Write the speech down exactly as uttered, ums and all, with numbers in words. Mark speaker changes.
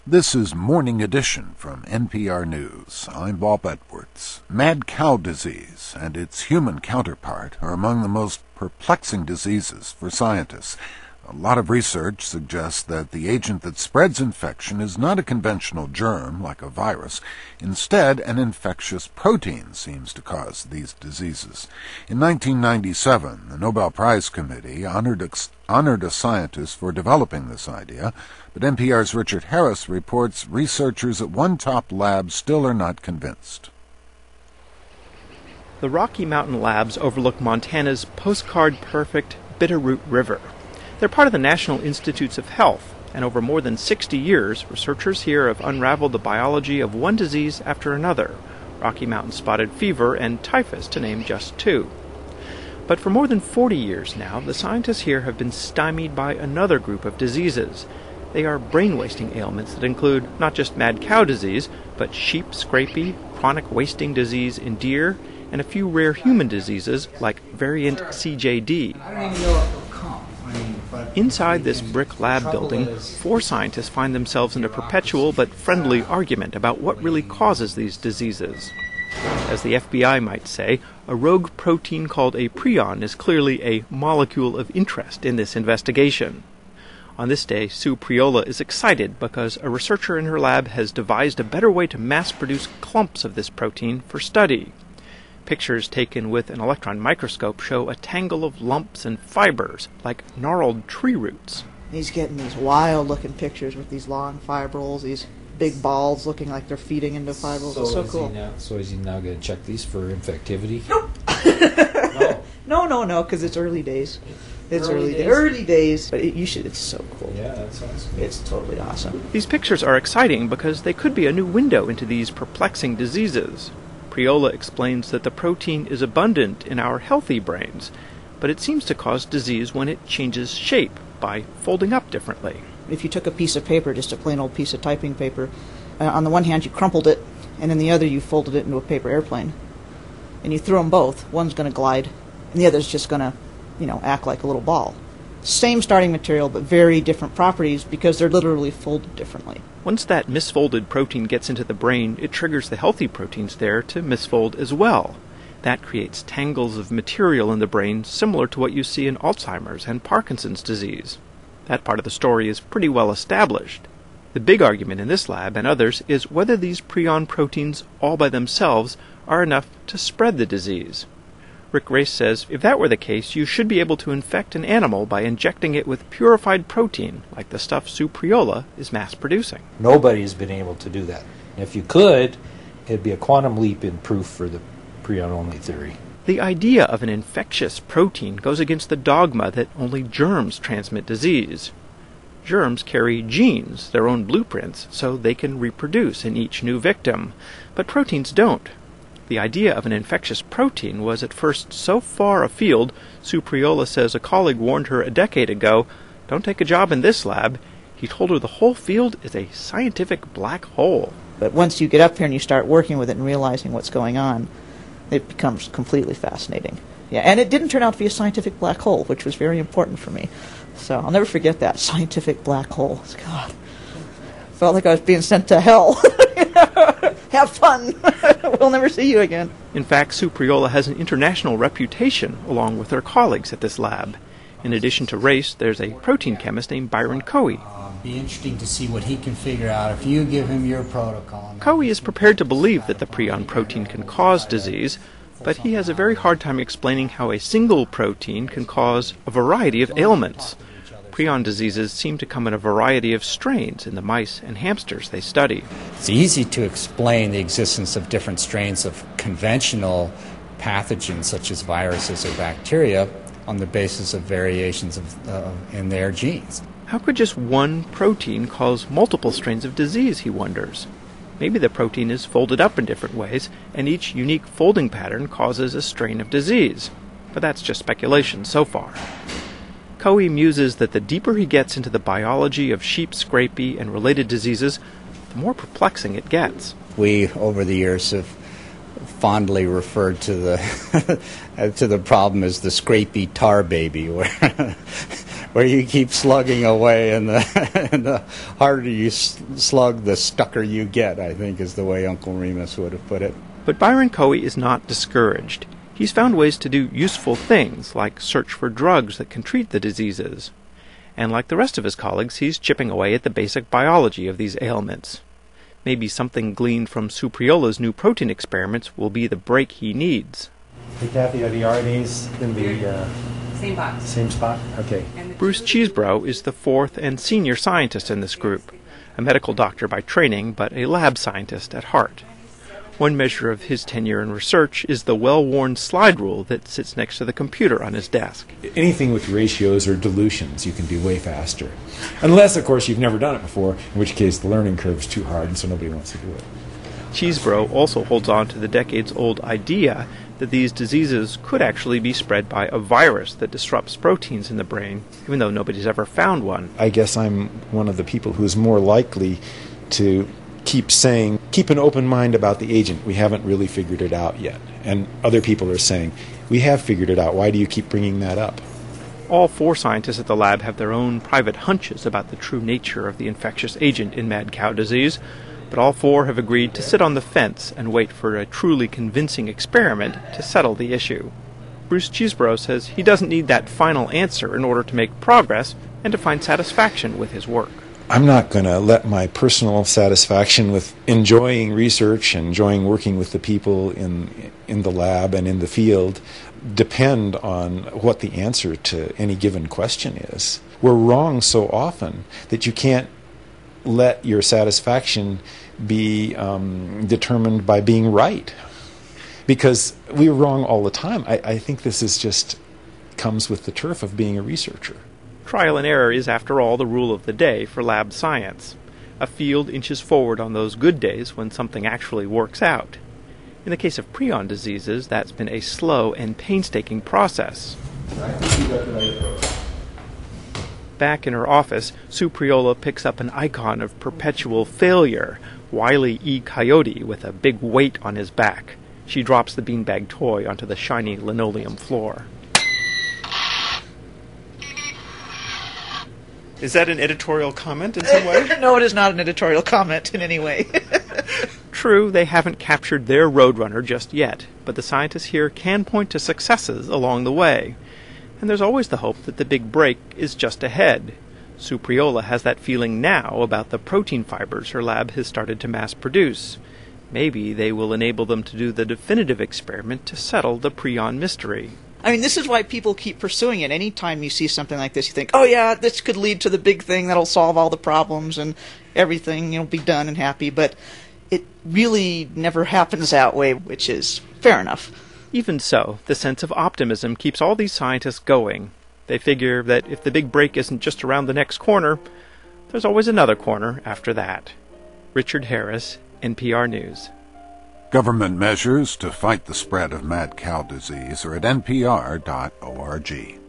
Speaker 1: This is Morning Edition from N P R News. I'm Bob Edwards. Mad cow disease and its human counterpart are among the most perplexing diseases for scientists. A lot of research suggests that the agent that spreads infection is not a conventional germ like a virus. Instead, an infectious protein seems to cause these diseases. In nineteen ninety-seven, the Nobel Prize Committee honored a, honored a scientist for developing this idea, but N P R's Richard Harris reports researchers at one top lab still are not convinced.
Speaker 2: The Rocky Mountain Labs overlook Montana's postcard-perfect Bitterroot River. They're part of the National Institutes of Health, and over more than sixty years, researchers here have unraveled the biology of one disease after another, Rocky Mountain spotted fever and typhus, to name just two. But for more than forty years now, the scientists here have been stymied by another group of diseases. They are brain-wasting ailments that include not just mad cow disease, but sheep scrapie, chronic wasting disease in deer, and a few rare human diseases like variant C J D.
Speaker 3: I don't even know if it'll come. I mean, but
Speaker 2: Inside this brick lab building, four scientists find themselves in a perpetual but friendly argument about what really causes these diseases. As the F B I might say, a rogue protein called a prion is clearly a molecule of interest in this investigation. On this day, Sue Priola is excited because a researcher in her lab has devised a better way to mass-produce clumps of this protein for study. Pictures taken with an electron microscope show a tangle of lumps and fibers, like gnarled tree roots.
Speaker 4: He's getting these wild-looking pictures with these long fibrils, these big balls looking like they're feeding into fibrils.
Speaker 5: So
Speaker 4: It's so
Speaker 5: is
Speaker 4: cool.
Speaker 5: He now, so is he now going to check these for infectivity?
Speaker 4: Nope.
Speaker 5: No.
Speaker 4: No, no, no, because it's early days. It's
Speaker 5: Early
Speaker 4: early,
Speaker 5: days?
Speaker 4: days. Early days. But it, you should. It's so cool.
Speaker 5: Yeah, that sounds good.
Speaker 4: It's totally awesome.
Speaker 2: These pictures are exciting because they could be a new window into these perplexing diseases. Priola explains that the protein is abundant in our healthy brains, but it seems to cause disease when it changes shape by folding up differently.
Speaker 4: If you took a piece of paper, just a plain old piece of typing paper, uh, on the one hand you crumpled it, and in the other you folded it into a paper airplane, and you threw them both, one's going to glide, and the other's just going to, you know, act like a little ball. Same starting material, but very different properties because they're literally folded differently.
Speaker 2: Once that misfolded protein gets into the brain, it triggers the healthy proteins there to misfold as well. That creates tangles of material in the brain similar to what you see in Alzheimer's and Parkinson's disease. That part of the story is pretty well established. The big argument in this lab and others is whether these prion proteins all by themselves are enough to spread the disease. Rick Race says if that were the case, you should be able to infect an animal by injecting it with purified protein, like the stuff Sue Priola is mass-producing.
Speaker 5: Nobody's been able to do that. And if you could, it'd be a quantum leap in proof for the prion-only theory.
Speaker 2: The idea of an infectious protein goes against the dogma that only germs transmit disease. Germs carry genes, their own blueprints, so they can reproduce in each new victim, but proteins don't. The idea of an infectious protein was at first so far afield, Sue Priola says a colleague warned her a decade ago, "Don't take a job in this lab." He told her the whole field is a scientific black hole.
Speaker 4: But once you get up here and you start working with it and realizing what's going on, it becomes completely fascinating. Yeah, and it didn't turn out to be a scientific black hole, which was very important for me. So I'll never forget that, scientific black hole. God, felt like I was being sent to hell. Have fun. We'll never see you again.
Speaker 2: In fact, Sue Priola has an international reputation along with her colleagues at this lab. In addition to Race, there's a protein chemist named Byron Cowie.
Speaker 3: uh, be interesting to see what he can figure out if you give him your protocol.
Speaker 2: Cowie is prepared to believe that the prion protein can cause disease, but he has a very hard time explaining how a single protein can cause a variety of ailments. Prion diseases seem to come in a variety of strains in the mice and hamsters they study.
Speaker 6: It's easy to explain the existence of different strains of conventional pathogens such as viruses or bacteria on the basis of variations of, uh, in their genes.
Speaker 2: How could just one protein cause multiple strains of disease, he wonders? Maybe the protein is folded up in different ways, and each unique folding pattern causes a strain of disease. But that's just speculation so far. Cowie muses that the deeper he gets into the biology of sheep scrapie and related diseases, the more perplexing it gets.
Speaker 6: We, over the years, have fondly referred to the to the problem as the scrapie tar baby, where where you keep slugging away, and the, and the harder you slug, the stucker you get, I think is the way Uncle Remus would have put it.
Speaker 2: But Byron Cowie is not discouraged. He's found ways to do useful things, like search for drugs that can treat the diseases. And like the rest of his colleagues, he's chipping away at the basic biology of these ailments. Maybe something gleaned from Supriola's new protein experiments will be the break he needs.
Speaker 5: Hey, Kathy, are the R N As in the uh,
Speaker 7: same box?
Speaker 5: Same spot? Okay.
Speaker 2: Bruce Cheesebrough is the fourth and senior scientist in this group, a medical doctor by training, but a lab scientist at heart. One measure of his tenure in research is the well-worn slide rule that sits next to the computer on his desk.
Speaker 8: Anything with ratios or dilutions you can do way faster. Unless, of course, you've never done it before, in which case the learning curve is too hard and so nobody wants to do it.
Speaker 2: Cheesebrough also holds on to the decades-old idea that these diseases could actually be spread by a virus that disrupts proteins in the brain, even though nobody's ever found one.
Speaker 8: I guess I'm one of the people who's more likely to keep saying, keep an open mind about the agent. We haven't really figured it out yet. And other people are saying, we have figured it out. Why do you keep bringing that up?
Speaker 2: All four scientists at the lab have their own private hunches about the true nature of the infectious agent in mad cow disease, but all four have agreed to sit on the fence and wait for a truly convincing experiment to settle the issue. Bruce Cheesebrough says he doesn't need that final answer in order to make progress and to find satisfaction with his work.
Speaker 8: I'm not going to let my personal satisfaction with enjoying research and enjoying working with the people in in the lab and in the field depend on what the answer to any given question is. We're wrong so often that you can't let your satisfaction be um, determined by being right. Because we're wrong all the time. I, I think this is just comes with the turf of being a researcher.
Speaker 2: Trial and error is, after all, the rule of the day for lab science. A field inches forward on those good days when something actually works out. In the case of prion diseases, that's been a slow and painstaking process. Back in her office, Sue Priola picks up an icon of perpetual failure, Wile E. Coyote with a big weight on his back. She drops the beanbag toy onto the shiny linoleum floor. Is that an editorial comment in some way?
Speaker 4: No, it is not an editorial comment in any way.
Speaker 2: True, they haven't captured their Roadrunner just yet, but the scientists here can point to successes along the way. And there's always the hope that the big break is just ahead. Sue Priola has that feeling now about the protein fibers her lab has started to mass produce. Maybe they will enable them to do the definitive experiment to settle the prion mystery.
Speaker 4: I mean, this is why people keep pursuing it. Anytime you see something like this, you think, oh yeah, this could lead to the big thing that'll solve all the problems and everything, you know, be done and happy. But it really never happens that way, which is fair enough.
Speaker 2: Even so, the sense of optimism keeps all these scientists going. They figure that if the big break isn't just around the next corner, there's always another corner after that. Richard Harris, N P R News.
Speaker 1: Government measures to fight the spread of mad cow disease are at N P R dot org.